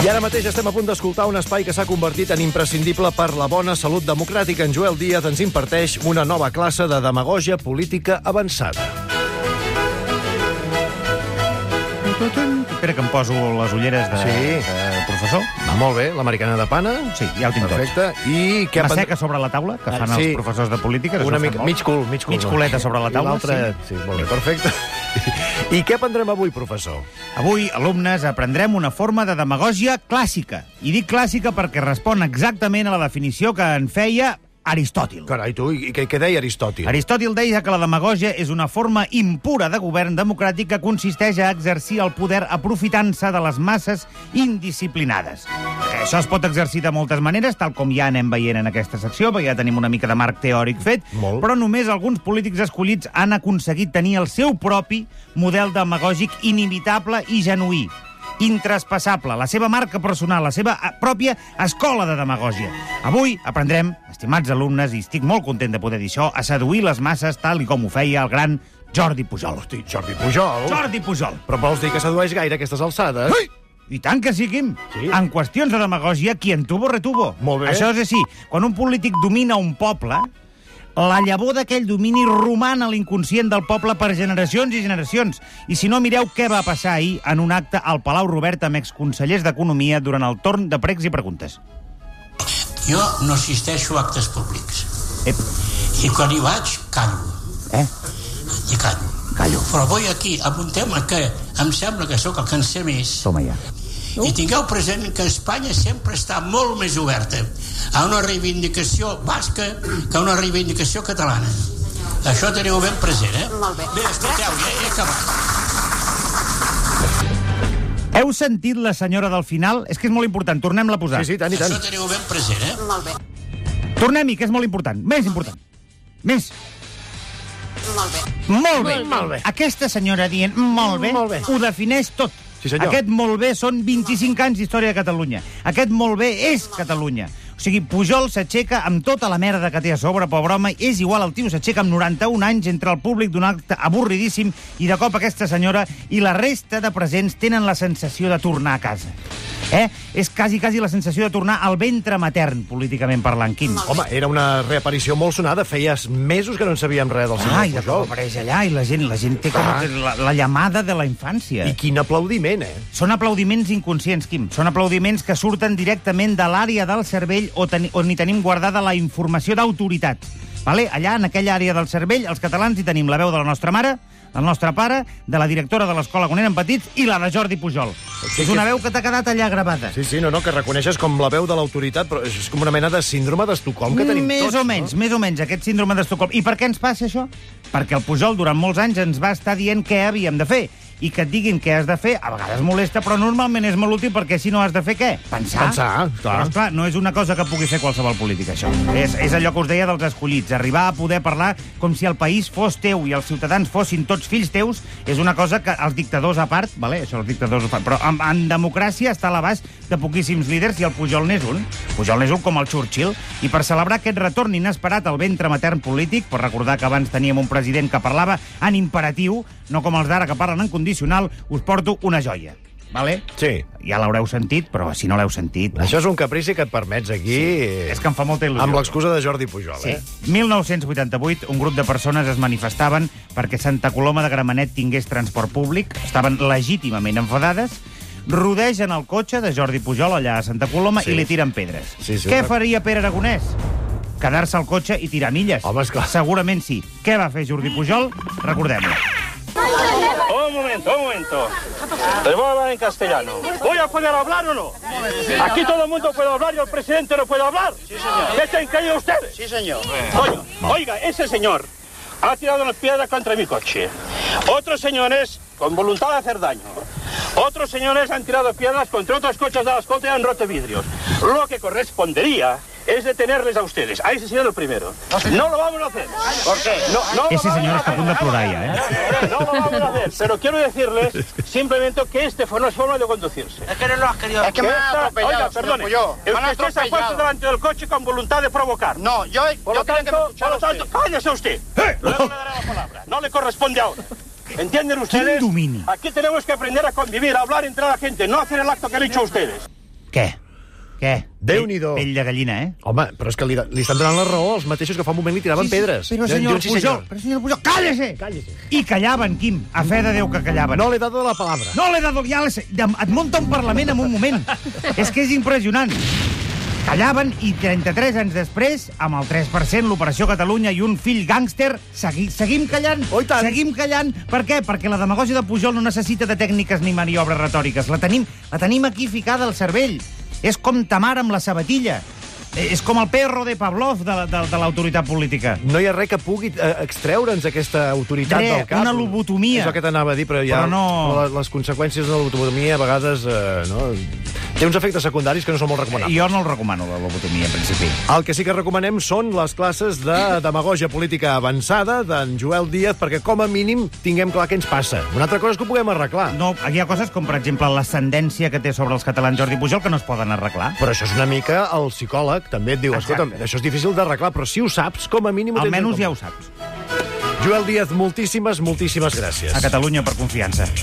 I ara mateix estem a punt d'escoltar un espai que s'ha convertit en imprescindible per la bona salut democràtica. En Joel Díaz ens imparteix una nova classe de demagògia política avançada. Espera que em poso les ulleres de professor. Va molt bé, l'americana de pana. Sí, ja ho tinc tot. Perfecte. I què Masseca sobre la taula, que fan els professors de política. Una mica, mig cul. Mig culeta sobre la taula. Sí, molt bé, perfecte. I què aprendrem avui, professor? Avui, alumnes, aprendrem una forma de demagògia clàssica. I dic clàssica perquè respon exactament a la definició que en feia Aristòtil. Carai, tu, i què deia Aristòtil? Aristòtil deia que la demagògia és una forma impura de govern democràtic que consisteix a exercir el poder aprofitant-se de les masses indisciplinades. Això es pot exercir de moltes maneres, tal com ja anem veient en aquesta secció, perquè ja tenim una mica de marc teòric fet, però només alguns polítics escollits han aconseguit tenir el seu propi model demagògic inimitable i genuí, intraspassable, la seva marca personal, la seva pròpia escola de demagògia. Avui aprendrem, estimats alumnes, i estic molt content de poder dir això, a seduir les masses tal i com ho feia el gran Jordi Pujol. Hosti, Jordi Pujol? Jordi Pujol. Però vols dir que sedueix gaire aquestes alçades? Ai! I tant que sí, Quim. Sí. En qüestions de demagògia, quien tuvo retuvo. Molt bé. Això és així. Quan un polític domina un poble, la llavor d'aquell domini roman a l'inconscient del poble per generacions i generacions. I si no, mireu què va passar ahir en un acte al Palau Robert amb exconsellers d'Economia durant el torn de pregs i preguntes. Jo no assisteixo a actes públics. I quan hi vaig, callo. I callo. Però vull aquí amb un tema que em sembla que sóc el que en sé més. Toma ja. I tingueu present que Espanya sempre està molt més oberta a una reivindicació basca que a una reivindicació catalana. Això teniu ben present, eh? Molt bé. Bé, escolteu, ja he acabat. Heu sentit la senyora del final? És que és molt important, tornem-la a posar. Sí, tant i tant. Això teniu ben present, eh? Molt bé. Tornem-hi, que és molt important. Més important. Més. Molt bé. Molt bé. Molt bé. Aquesta senyora dient molt bé, ho defineix tot. Sí, senyor. Aquest molt bé són 25 anys d'història de Catalunya. Aquest molt bé és Catalunya. O sigui, Pujol s'aixeca amb tota la merda que té a sobre, pobre home, és igual, el tio s'aixeca amb 91 anys entre el públic d'un acte avorridíssim i de cop aquesta senyora i la resta de presents tenen la sensació de tornar a casa. És quasi la sensació de tornar al ventre matern, políticament parlant, Quim. Home, era una reaparició molt sonada. Feia mesos que no en sabíem res del senyor I de cop Pujol. apareix allà i la gent té com la llamada de la infància. I quin aplaudiment, Són aplaudiments inconscients, Quim. Són aplaudiments que surten directament de l'àrea del cervell on hi tenim guardada la informació d'autoritat. Vale? Allà, en aquella àrea del cervell, els catalans hi tenim la veu de la nostra mare, del nostre pare, de la directora de l'escola quan eren petits i la de Jordi Pujol. És una veu que t'ha quedat allà gravada. Sí, que reconeixes com la veu de l'autoritat, però és com una mena de síndrome d'Estocolm que tenim tots. Més o menys, aquest síndrome d'Estocolm. I per què ens passa això? Perquè el Pujol durant molts anys ens va estar dient què havíem de fer. I que et diguin què has de fer, a vegades molesta, però normalment és molt útil perquè si no has de fer què? Pensar, clar. Però, esclar, no és una cosa que pugui fer qualsevol polític, això. És allò que us deia dels escollits. Arribar a poder parlar com si el país fos teu i els ciutadans fossin tots fills teus és una cosa que els dictadors a part, vale? Això els dictadors ho fan, però en democràcia està a l'abast de poquíssims líders i el Pujol n'és un. Pujol n'és un com el Churchill. I per celebrar aquest retorn inesperat al ventre matern polític, per recordar que abans teníem un president que parlava en imperatiu, no com els d'ara que parlen en condicional, us porto una joia. Vale? Sí. Ja l'haureu sentit, però si no l'heu sentit... Això és un caprici que et permets aquí... Sí. És que em fa molta il·lusió. Amb l'excusa de Jordi Pujol, Sí. 1988, un grup de persones es manifestaven perquè Santa Coloma de Gramenet tingués transport públic. Estaven legítimament enfadades. Rodegen el cotxe de Jordi Pujol allà a Santa Coloma i li tiren pedres. Què faria Pere Aragonès? Quedar-se al cotxe i tirar milles. Home, esclar. Segurament sí. Què va fer Jordi Pujol? Recordem-ho. Un momento. Les voy a hablar en castellano. ¿Voy a poder hablar o no? Aquí todo el mundo puede hablar y el presidente no puede hablar. Sí, señor. ¿Qué se han creído ustedes? Sí, señor. Coño, oiga, ese señor ha tirado una piedra contra mi coche. Otros señores, con voluntad de hacer daño. Otros señores han tirado piedras contra otros coches de la escolta y han roto vidrios. Lo que correspondería es detenerles a ustedes. A ese señor el primero. No lo vamos a hacer. ¿Por qué? Ese señor está a punt de plorar ja, No lo vamos a hacer, pero quiero decirles simplemente que este no es forma de conducirse. Es que no lo has querido. Es que me han atropellado, oiga, perdone. Usted se ha puesto delante del coche con voluntad de provocar. No, por lo tanto, cállese usted. Luego le daré la palabra. No le corresponde ahora. ¿Entienden ustedes? Aquí tenemos que aprender a convivir, a hablar entre la gente, no hacer el acto que han hecho ustedes. Què? Déu-n'hi-do. Pell de gallina, eh? Home, però és que li estan donant la raó els mateixos que fa un moment li tiraven pedres. Però senyor Pujol, cállese! I callaven, Quim, a fe de Déu que callaven. No le he dado la palabra. No l'he dado, ja et munta un Parlament en un moment. És que és impressionant. Callaven i 33 anys després, amb el 3%, l'Operació Catalunya i un fill gàngster, seguim callant. Oh, i tant. Seguim callant. Per què? Perquè la demagògia de Pujol no necessita de tècniques ni maniobres retòriques. La tenim aquí ficada al cervell. És com ta mare amb la sabatilla. És com el perro de Pavlov de l'autoritat política. No hi ha res que pugui extreure'ns aquesta autoritat del cap. Una lobotomia. És el que t'anava a dir, però ja les conseqüències de la lobotomia a vegades té uns efectes secundaris que no són molt recomanables. Jo no el recomano, la lobotomia, en principi. El que sí que recomanem són les classes de demagògia política avançada d'en Joel Díaz, perquè com a mínim tinguem clar què ens passa. Una altra cosa és que ho puguem arreglar. No, aquí hi ha coses com, per exemple, l'ascendència que té sobre els catalans Jordi Pujol que no es poden arreglar. Però això és una mica el psicòleg també et diu, escolta, això és difícil d'arreglar, però si ho saps, com a mínim ho tens. Almenys ja ho saps. Joel Díaz, moltíssimes gràcies. A Catalunya per confiança.